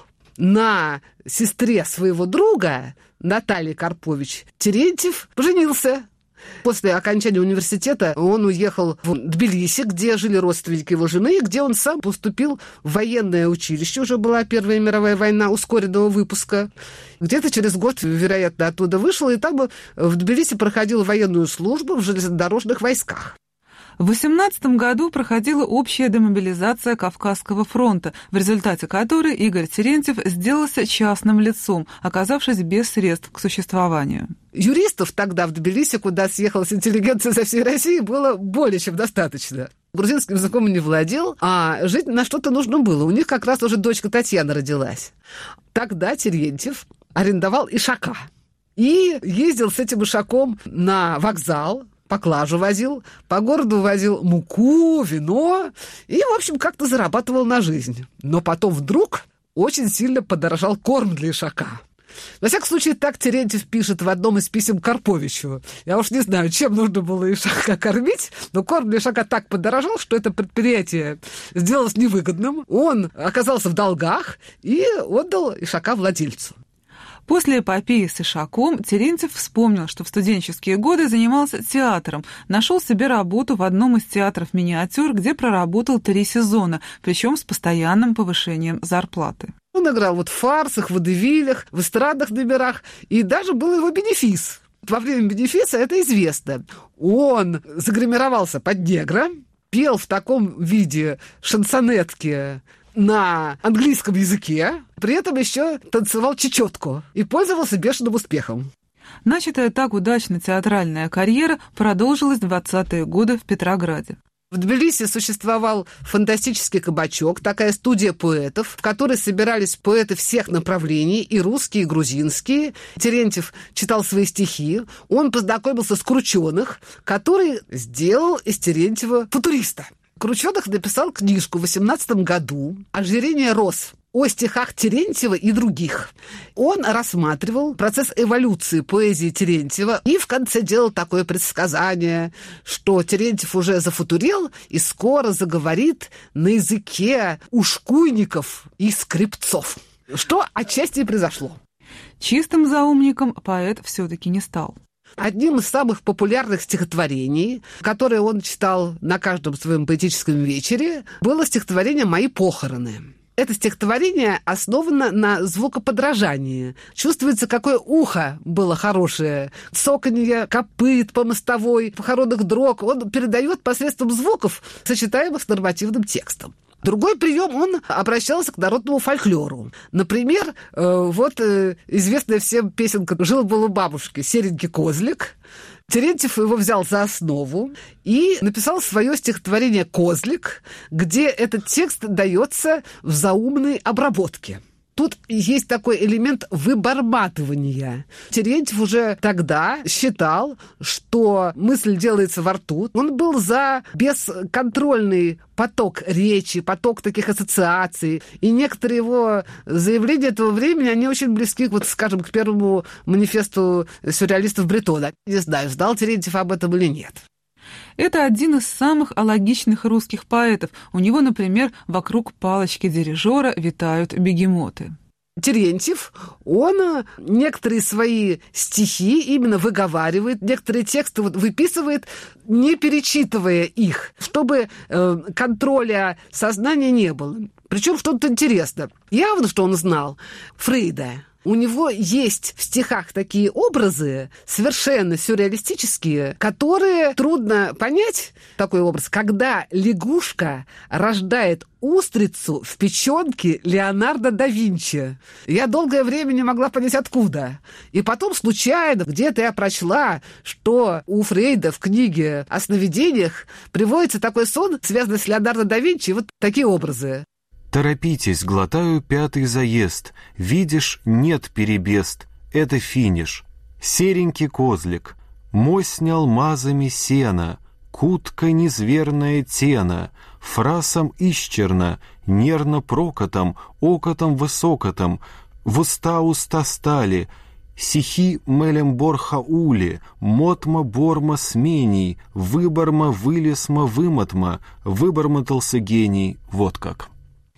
На сестре своего друга, Натальи Карпович, Терентьев поженился. После окончания университета он уехал в Тбилиси, где жили родственники его жены, и где он сам поступил в военное училище. Уже была Первая мировая война ускоренного выпуска. Где-то через год, вероятно, оттуда вышел, и там в Тбилиси проходил военную службу в железнодорожных войсках. В восемнадцатом году проходила общая демобилизация Кавказского фронта, в результате которой Игорь Терентьев сделался частным лицом, оказавшись без средств к существованию. Юристов тогда в Тбилиси, куда съехалась интеллигенция со всей России, было более чем достаточно. Грузинским языком он не владел, а жить на что-то нужно было. У них как раз уже дочка Татьяна родилась. Тогда Терентьев арендовал ишака и ездил с этим ишаком на вокзал, поклажу возил, по городу возил муку, вино и, в общем, как-то зарабатывал на жизнь. Но потом вдруг очень сильно подорожал корм для ишака. Во всяком случае, так Терентьев пишет в одном из писем Карповичу. Я уж не знаю, чем нужно было ишака кормить, но корм для ишака так подорожал, что это предприятие сделалось невыгодным. Он оказался в долгах и отдал ишака владельцу. После эпопеи с ишаком Терентьев вспомнил, что в студенческие годы занимался театром, нашел себе работу в одном из театров миниатюр, где проработал три сезона, причем с постоянным повышением зарплаты. Он играл вот в фарсах, в водевилях, в эстрадных номерах, и даже был его бенефис. Во время бенефиса это известно. Он загримировался под негра, пел в таком виде шансонетки на английском языке, при этом еще танцевал чечетку и пользовался бешеным успехом. Начатая так удачно театральная карьера продолжилась в двадцатые годы в Петрограде. В Тбилиси существовал фантастический кабачок, такая студия поэтов, в которой собирались поэты всех направлений, и русские, и грузинские. Терентьев читал свои стихи. Он познакомился с Крученых, который сделал из Терентьева футуриста. Крученых написал книжку в восемнадцатом году «Ожирение роз» о стихах Терентьева и других. Он рассматривал процесс эволюции поэзии Терентьева и в конце делал такое предсказание, что Терентьев уже зафутурел и скоро заговорит на языке ушкуйников и скрипцов. Что отчасти и произошло. Чистым заумником поэт все-таки не стал. Одним из самых популярных стихотворений, которое он читал на каждом своем поэтическом вечере, было стихотворение «Мои похороны». Это стихотворение основано на звукоподражании. Чувствуется, какое ухо было хорошее. Цоканье копыт по мостовой, похоронных дрог. Он передает посредством звуков, сочетаемых с нормативным текстом. Другой прием, он обращался к народному фольклору. Например, вот известная всем песенка «Жил-был у бабушки серенький козлик». Терентьев его взял за основу и написал свое стихотворение «Козлик», где этот текст дается в заумной обработке. Тут есть такой элемент выборматывания. Терентьев уже тогда считал, что мысль делается во рту. Он был за бесконтрольный поток речи, поток таких ассоциаций. И некоторые его заявления этого времени, они очень близки, вот, скажем, к первому манифесту сюрреалистов Бретона. Не знаю, знал Терентьев об этом или нет. Это один из самых алогичных русских поэтов. У него, например, вокруг палочки дирижера витают бегемоты. Терентьев, он некоторые свои стихи именно выговаривает, некоторые тексты вот выписывает, не перечитывая их, чтобы э, контроля сознания не было. Причем что-то интересно. Явно, что он знал Фрейда. У него есть в стихах такие образы, совершенно сюрреалистические, которые трудно понять, такой образ, когда лягушка рождает устрицу в печенке Леонардо да Винчи. Я долгое время не могла понять, откуда. И потом случайно где-то я прочла, что у Фрейда в книге о сновидениях приводится такой сон, связанный с Леонардо да Винчи, вот такие образы. Торопитесь, глотаю пятый заезд. Видишь, нет перебест. Это финиш. Серенький козлик. Мой снял мазами сена. Кутка низверная тена. Фрасом исчерна. Нервно прокотом. Окотом высокотом. В уста уста стали. Сихи мелембор хаули. Мотма борма смений. Выборма вылесма вымотма. Выбормотался гений. Вот как.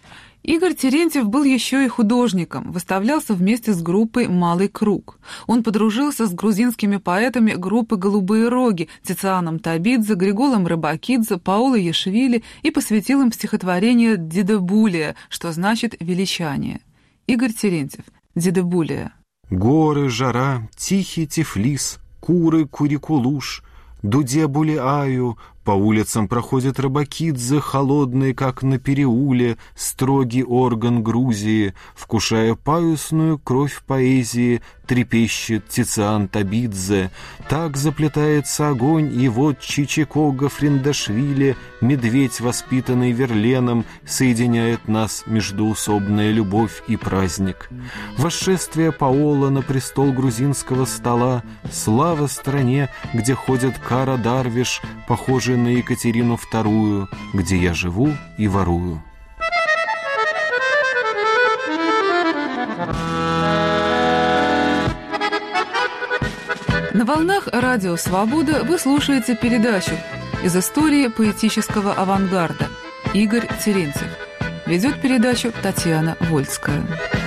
Игорь Терентьев был еще и художником, выставлялся вместе с группой «Малый круг». Он подружился с грузинскими поэтами группы «Голубые роги» Тицианом Табидзе, Григолом Рыбакидзе, Паоло Яшвили и посвятил им стихотворение «Дедебулия», что значит «величание». Игорь Терентьев, «Дедебулия». Горы, жара, тихий Тифлис, куры, курикулуш, Дудебулиаю, по улицам проходит Рыбакидзе, холодный, как на переуле, строгий орган Грузии, вкушая паюсную кровь поэзии, трепещет Тициан Табидзе. Так заплетается огонь, и вот Чичико Гофриндашвили, медведь, воспитанный Верленом, соединяет нас междоусобная любовь и праздник. Восшествие Паола на престол грузинского стола, слава стране, где ходит Кара Дарвиш, похожий на Екатерину вторую, где я живу и ворую. На волнах радио «Свобода» вы слушаете передачу «Из истории поэтического авангарда». Игорь Терентьев. Ведет передачу Татьяна Вольская.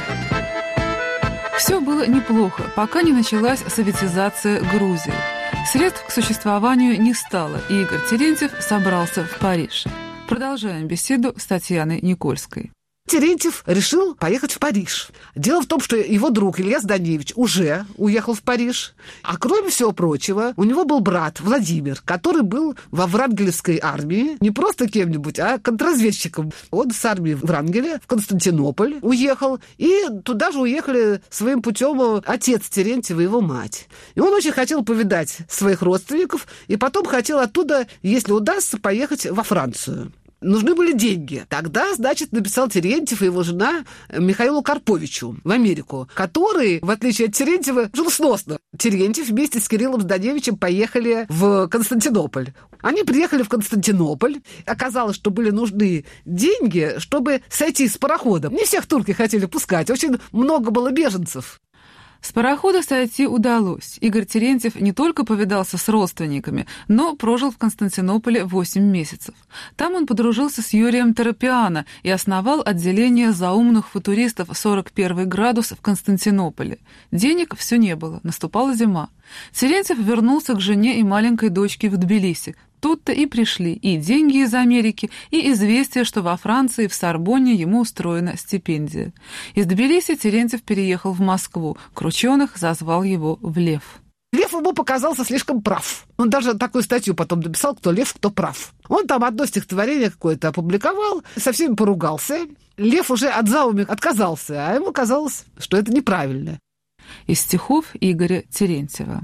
Все было неплохо, пока не началась советизация Грузии. Средств к существованию не стало, и Игорь Терентьев собрался в Париж. Продолжаем беседу с Татьяной Никольской. Терентьев решил поехать в Париж. Дело в том, что его друг Илья Зданевич уже уехал в Париж. А кроме всего прочего, у него был брат Владимир, который был во Врангелевской армии. Не просто кем-нибудь, а контрразведчиком. Он с армией Врангеля в Константинополь уехал. И туда же уехали своим путем отец Терентьева и его мать. И он очень хотел повидать своих родственников. И потом хотел оттуда, если удастся, поехать во Францию. Нужны были деньги. Тогда, значит, написал Терентьев и его жена Михаилу Карповичу в Америку, который, в отличие от Терентьева, жил сносно. Терентьев вместе с Кириллом Зданевичем поехали в Константинополь. Они приехали в Константинополь. Оказалось, что были нужны деньги, чтобы сойти с парохода. Не всех турки хотели пускать. Очень много было беженцев. С парохода сойти удалось. Игорь Терентьев не только повидался с родственниками, но прожил в Константинополе восемь месяцев. Там он подружился с Юрием Терапиано и основал отделение заумных футуристов сорок первый градус в Константинополе. Денег все не было, наступала зима. Терентьев вернулся к жене и маленькой дочке в Тбилиси. Тут-то и пришли и деньги из Америки, и известие, что во Франции в Сорбонне ему устроена стипендия. Из Тбилиси Терентьев переехал в Москву. Крученых зазвал его в Лев. Лев ему показался слишком прав. Он даже такую статью потом написал, кто лев, кто прав. Он там одно стихотворение какое-то опубликовал, со всеми поругался. Лев уже от зауми отказался, а ему казалось, что это неправильно. Из стихов Игоря Терентьева.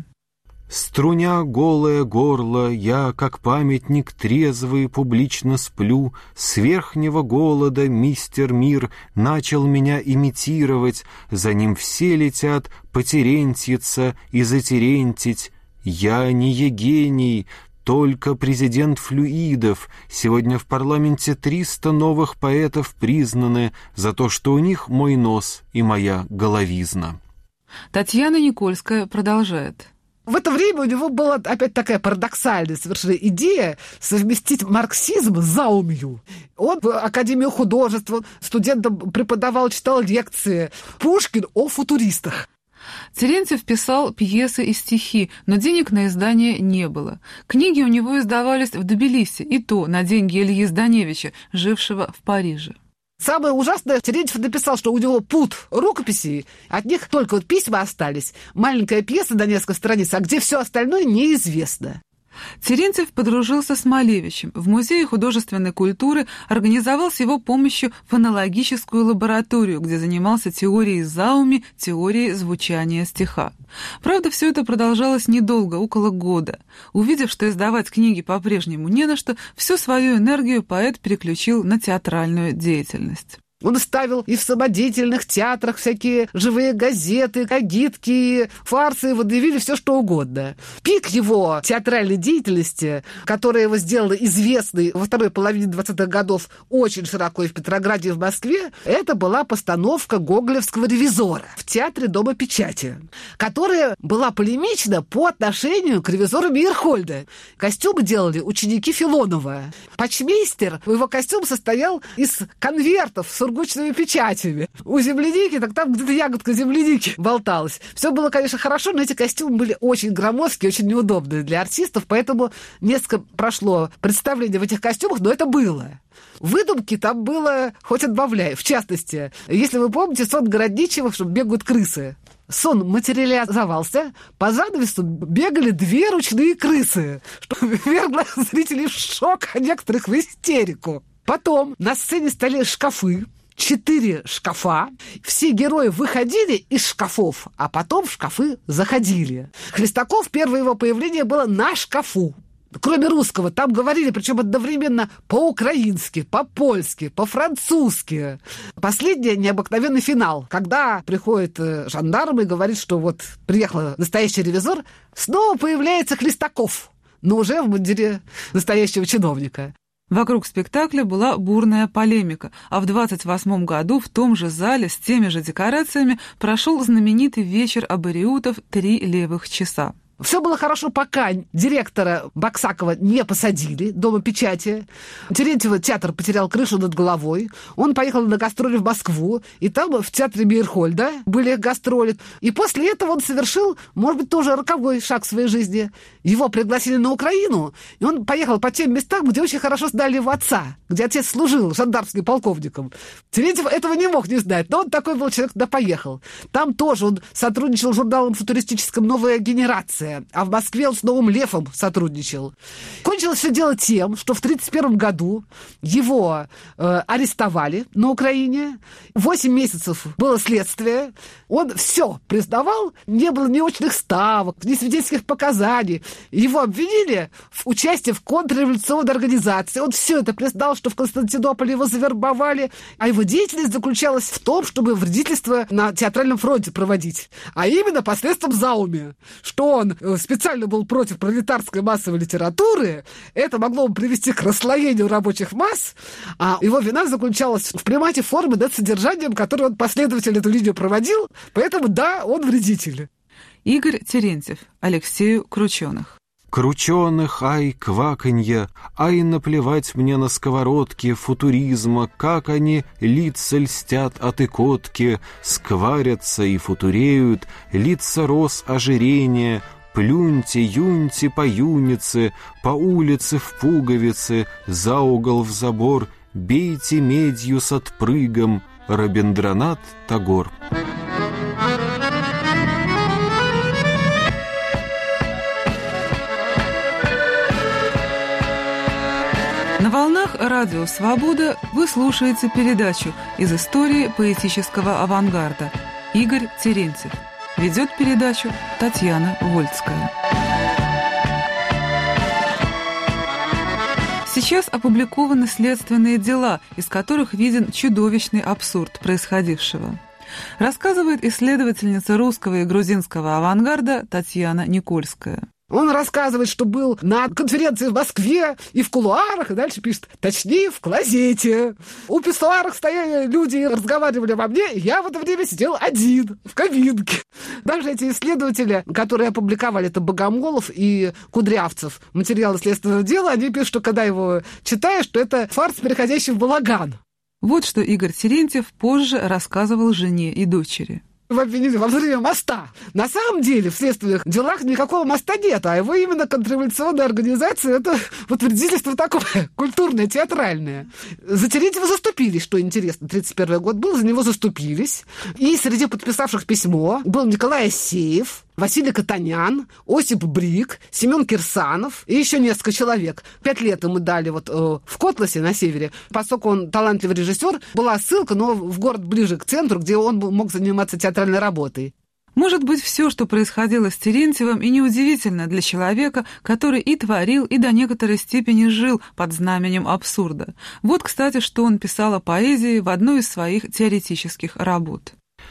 Струня голое горло, я, как памятник трезвый, публично сплю. С верхнего голода мистер Мир начал меня имитировать. За ним все летят потерентиться и затерентить. Я не Евгений, только президент флюидов. Сегодня в парламенте триста новых поэтов признаны за то, что у них мой нос и моя головизна. Татьяна Никольская продолжает. В это время у него была опять такая парадоксальная совершенно идея совместить марксизм с заумью. Он в Академию художеств студентам преподавал, читал лекции. Пушкин о футуристах. Терентьев писал пьесы и стихи, но денег на издание не было. Книги у него издавались в Тбилиси, и то на деньги Ильи Зданевича, жившего в Париже. Самое ужасное, Терентьев написал, что у него пуд рукописей, от них только вот письма остались, маленькая пьеса на несколько страниц, а где все остальное неизвестно. Терентьев подружился с Малевичем. В Музее художественной культуры организовал с его помощью фонологическую лабораторию, где занимался теорией зауми, теорией звучания стиха. Правда, все это продолжалось недолго, около года. Увидев, что издавать книги по-прежнему не на что, всю свою энергию поэт переключил на театральную деятельность. Он ставил и в самодеятельных театрах всякие живые газеты, агитки, фарсы, водевили, все что угодно. Пик его театральной деятельности, которая его сделала известной во второй половине двадцатых годов очень широко и в Петрограде, и в Москве, это была постановка гоголевского «Ревизора» в Театре Дома печати, которая была полемична по отношению к «Ревизору» Мейерхольда. Костюмы делали ученики Филонова. Почмейстер, его костюм состоял из конвертов с сургучными печатями. У земляники, так там где-то ягодка земляники болталась. Все было, конечно, хорошо, но эти костюмы были очень громоздкие, очень неудобные для артистов, поэтому несколько прошло представлений в этих костюмах, но это было. Выдумки там было хоть отбавляй. В частности, если вы помните сон Городничего, что бегают крысы. Сон материализовался, по занавесу бегали две ручные крысы, что вергло зрителей в шок, а некоторых в истерику. Потом на сцене стояли шкафы, четыре шкафа. Все герои выходили из шкафов, а потом в шкафы заходили. Хлестаков, первое его появление было на шкафу. Кроме русского, там говорили, причем одновременно по-украински, по-польски, по-французски. Последний необыкновенный финал, когда приходит жандарм и говорит, что вот приехал настоящий ревизор, снова появляется Хлестаков, но уже в мундире настоящего чиновника. Вокруг спектакля была бурная полемика, а в двадцать восьмом году в том же зале с теми же декорациями прошел знаменитый вечер абориутов «Три левых часа». Все было хорошо, пока директора Баксакова не посадили, Дома печати. Терентьева театр потерял крышу над головой. Он поехал на гастроли в Москву, и там в театре Мейерхольда были гастроли. И после этого он совершил, может быть, тоже роковой шаг в своей жизни. Его пригласили на Украину, и он поехал по тем местам, где очень хорошо знали его отца, где отец служил жандармским полковником. Терентьев этого не мог не знать, но он такой был человек, да поехал. Там тоже он сотрудничал с журналом футуристическим «Новая генерация», а в Москве он с «Новым Левом» сотрудничал. Кончилось все дело тем, что в тридцать первом году его э, арестовали на Украине. Восемь месяцев было следствие. Он все признавал, не было ни очных ставок, ни свидетельских показаний. Его обвинили в участии в контрреволюционной организации. Он все это признал, что в Константинополе его завербовали, а его деятельность заключалась в том, чтобы вредительство на театральном фронте проводить, а именно посредством зауми, что он специально был против пролетарской массовой литературы. Это могло бы привести к расслоению рабочих масс, а его вина заключалась в примате формы над содержанием, которое он последовательно эту линию проводил, поэтому да, он вредитель. Игорь Терентьев, Алексею Крученых. Крученых, ай, кваканье, ай, наплевать мне на сковородки футуризма, как они лица льстят от икотки, скварятся и футуреют, лица роз ожирения, плюньте, юньте по юнице, по улице в пуговицы, за угол в забор, бейте медью с отпрыгом, Рабиндранат Тагор. На волнах радио «Свобода» вы слушаете передачу из истории поэтического авангарда. Игорь Терентьев. Ведет передачу Татьяна Вольцкая. Сейчас опубликованы следственные дела, из которых виден чудовищный абсурд происходившего. Рассказывает исследовательница русского и грузинского авангарда Татьяна Никольская. Он рассказывает, что был на конференции в Москве и в кулуарах, и дальше пишет, точнее, в клозете. У писсуарах стояли люди и разговаривали во мне, и я в это время сидел один, в кабинке. Даже эти исследователи, которые опубликовали, это Богомолов и Кудрявцев, материалы следственного дела, они пишут, что когда его читаешь, что это фарс, переходящий в балаган. Вот что Игорь Терентьев позже рассказывал жене и дочери. Его обвинили во взрыве моста. На самом деле в следственных делах никакого моста нет, а его именно контрреволюционная организация — это вот вредительство такое, культурное, театральное. За Терентьева заступились, что интересно, тридцать первый год был, за него заступились. И среди подписавших письмо был Николай Асеев, Василий Катанян, Осип Брик, Семен Кирсанов и еще несколько человек. Пять лет ему дали вот э, в Котласе на севере. Поскольку он талантливый режиссер, была ссылка, но в город ближе к центру, где он мог заниматься театральной работой. Может быть, все, что происходило с Терентьевым, и неудивительно для человека, который и творил, и до некоторой степени жил под знаменем абсурда. Вот, кстати, что он писал о поэзии в одной из своих теоретических работ.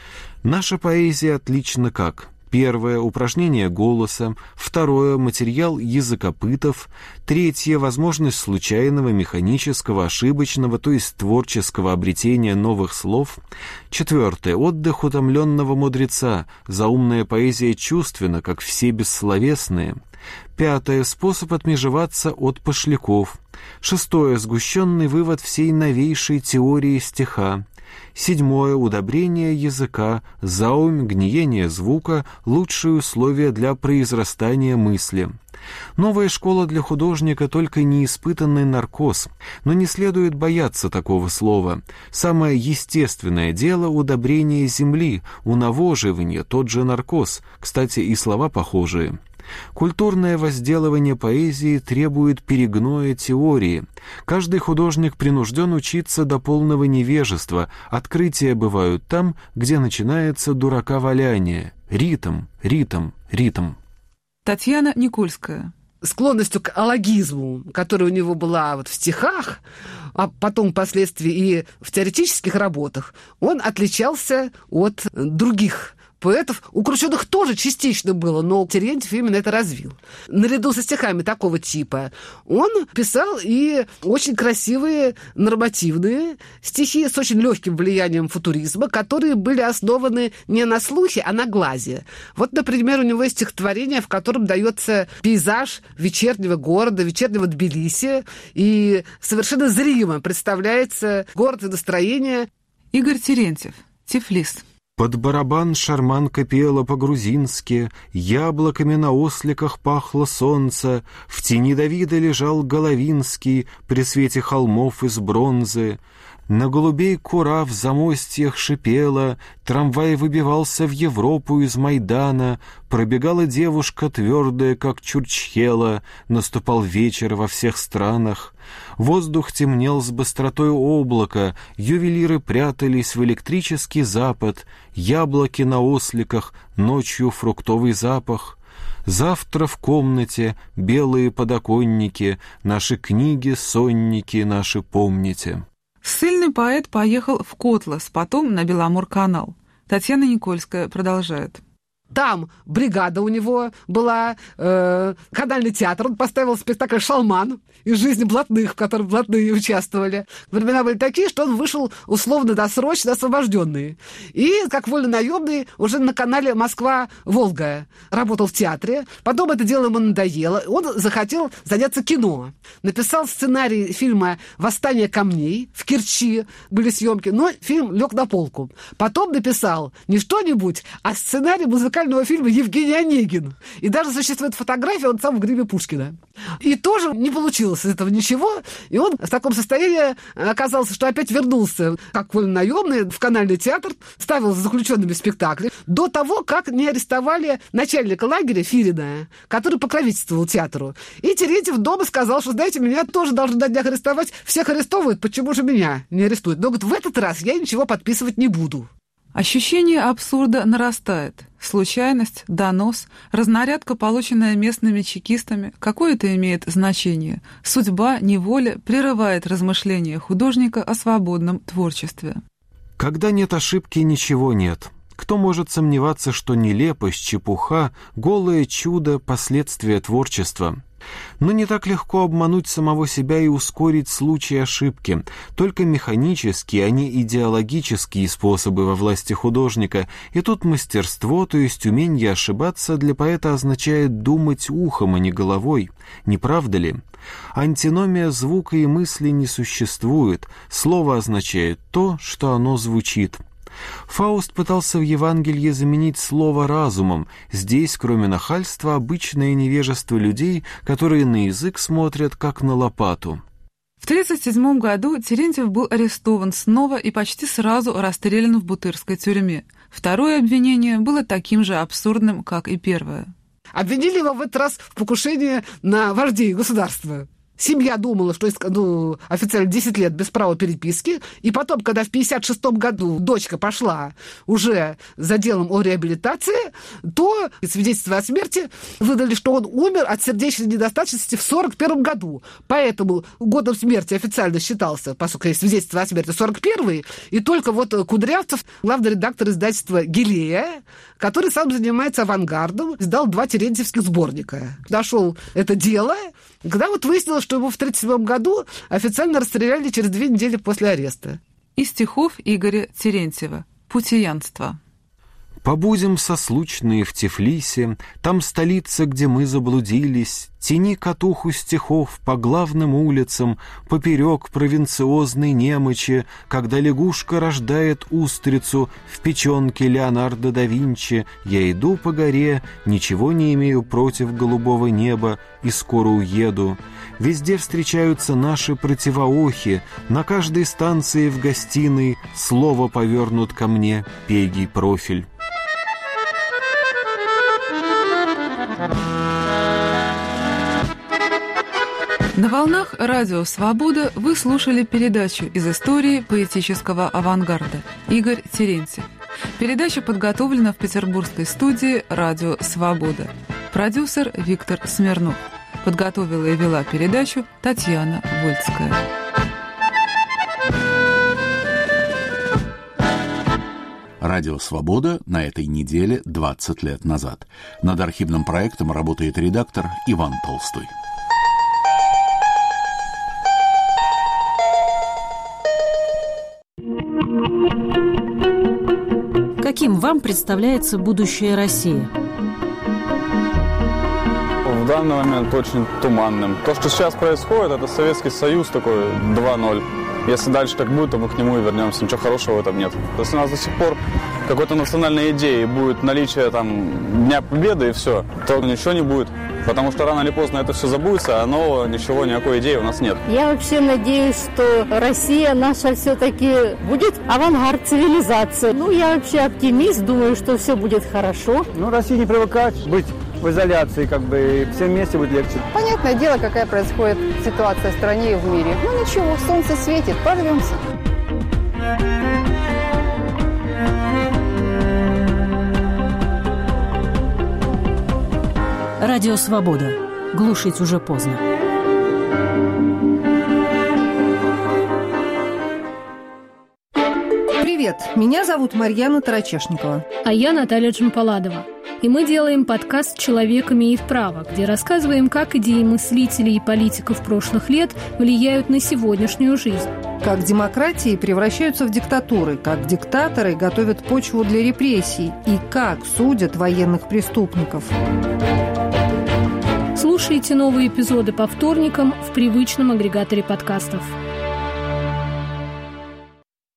Наша поэзия отлична как? Первое – упражнение голоса. Второе – материал языкопытов. Третье – возможность случайного, механического, ошибочного, то есть творческого обретения новых слов. Четвертое – отдых утомленного мудреца. Заумная поэзия чувственна, как все бессловесные. Пятое – способ отмежеваться от пошляков. Шестое – сгущенный вывод всей новейшей теории стиха. Седьмое – удобрение языка, заумь, гниение звука, лучшие условия для произрастания мысли. Новая школа для художника — только неиспытанный наркоз, но не следует бояться такого слова. Самое естественное дело — удобрение земли, унавоживание, тот же наркоз, кстати, и слова похожие. Культурное возделывание поэзии требует перегноя теории. Каждый художник принужден учиться до полного невежества. Открытия бывают там, где начинается дурака-валяние. Ритм, ритм, ритм. Татьяна Никольская. Склонностью к алогизму, которая у него была вот в стихах, а потом впоследствии и в теоретических работах, он отличался от других поэтов, у Крученых тоже частично было, но Терентьев именно это развил. Наряду со стихами такого типа он писал и очень красивые нормативные стихи с очень легким влиянием футуризма, которые были основаны не на слухе, а на глазе. Вот, например, у него есть стихотворение, в котором дается пейзаж вечернего города, вечернего Тбилиси, и совершенно зримо представляется город и настроение. Игорь Терентьев, Тифлис. Под барабан шарманка пела по-грузински, яблоками на осликах пахло солнце, в тени Давида лежал Головинский при свете холмов из бронзы. На голубей кура в замостьях шипела, трамвай выбивался в Европу из Майдана, пробегала девушка твердая, как Чурчхела, наступал вечер во всех странах. Воздух темнел с быстротой облака, ювелиры прятались в электрический запад, яблоки на осликах, ночью фруктовый запах. Завтра в комнате белые подоконники, наши книги, сонники наши помните. Ссыльный поэт поехал в Котлас, потом на Беломор-канал. Татьяна Никольская продолжает. Там бригада у него была, э, канальный театр, он поставил спектакль «Шалман» из жизни блатных, в котором блатные участвовали. Времена были такие, что он вышел условно-досрочно освобожденный. И, как вольнонаемный, уже на канале «Москва-Волга» работал в театре. Потом это дело ему надоело. Он захотел заняться кино. Написал сценарий фильма «Восстание камней». В Керчи были съемки, но фильм лег на полку. Потом написал не что-нибудь, а сценарий музыкального фильма «Евгений Онегин». И даже существует фотография, он сам в гриме Пушкина. И тоже не получилось из этого ничего. И он в таком состоянии оказался, что опять вернулся как вольнонаемный в канальный театр, ставил с заключенными спектакли до того, как не арестовали начальника лагеря Фирина, который покровительствовал театру. И Терентьев дома сказал, что, знаете, меня тоже должны на днях арестовать. Всех арестовывают, почему же меня не арестуют? Но, говорит, в этот раз я ничего подписывать не буду. Ощущение абсурда нарастает. Случайность, донос, разнарядка, полученная местными чекистами, какое это имеет значение? Судьба, неволя прерывает размышления художника о свободном творчестве. Когда нет ошибки, ничего нет. Кто может сомневаться, что нелепость, чепуха, голое чудо – последствия творчества? Но не так легко обмануть самого себя и ускорить случай ошибки. Только механические, а не идеологические способы во власти художника. И тут мастерство, то есть умение ошибаться, для поэта означает думать ухом, а не головой. Не правда ли? Антиномия звука и мысли не существует. Слово означает то, что оно звучит. Фауст пытался в Евангелии заменить слово разумом. Здесь, кроме нахальства, обычное невежество людей, которые на язык смотрят, как на лопату. В тридцать седьмом году Терентьев был арестован снова и почти сразу расстрелян в Бутырской тюрьме. Второе обвинение было таким же абсурдным, как и первое. Обвинили его в этот раз в покушении на вождей государства. Семья думала, что ну, официально десять лет без права переписки, и потом, когда в пятьдесят шестом году дочка пошла уже за делом о реабилитации, то свидетельство о смерти выдали, что он умер от сердечной недостаточности в сорок первом году. Поэтому годом смерти официально считался, поскольку есть свидетельство о смерти, сорок первый, и только вот Кудрявцев, главный редактор издательства «Гилея», который сам занимается авангардом, издал два терентьевских сборника. Нашел это дело, когда вот выяснилось, что его в тридцать седьмом году официально расстреляли через две недели после ареста. Из стихов Игоря Терентьева «Путиянство». Побудем сослучные в Тифлисе, там столица, где мы заблудились, тяни катуху стихов по главным улицам, поперек провинциозной немочи, когда лягушка рождает устрицу в печенке Леонардо да Винчи, я иду по горе, ничего не имею против голубого неба и скоро уеду. Везде встречаются наши противоохи, на каждой станции в гостиной слово повернут ко мне пегий профиль. На волнах радио «Свобода» вы слушали передачу из истории поэтического авангарда Игорь Терентьев. Передача подготовлена в петербургской студии «Радио Свобода». Продюсер Виктор Смирнов. Подготовила и вела передачу Татьяна Вольская. Радио «Свобода» на этой неделе двадцать лет назад. Над архивным проектом работает редактор Иван Толстой. Каким вам представляется будущее России? В данный момент очень туманным. То, что сейчас происходит, это Советский Союз такой два ноль. Если дальше так будет, то мы к нему и вернемся. Ничего хорошего в этом нет. Если у нас до сих пор какой-то национальной идеи будет наличие там Дня Победы и все, то ничего не будет. Потому что рано или поздно это все забудется, а нового ничего, никакой идеи у нас нет. Я вообще надеюсь, что Россия наша все-таки будет авангард цивилизации. Ну, я вообще оптимист, думаю, что все будет хорошо. Ну, России не привыкать быть в изоляции, как бы, и всем вместе будет легче. Понятное дело, какая происходит ситуация в стране и в мире. Ну, ничего, солнце светит, прорвемся. Радио «Свобода». Глушить уже поздно. Привет, меня зовут Марьяна Тарачешникова. А я Наталья Джампаладова. И мы делаем подкаст «Человек имеет право», где рассказываем, как идеи мыслителей и политиков прошлых лет влияют на сегодняшнюю жизнь. Как демократии превращаются в диктатуры, как диктаторы готовят почву для репрессий и как судят военных преступников. Слушайте новые эпизоды по вторникам в привычном агрегаторе подкастов.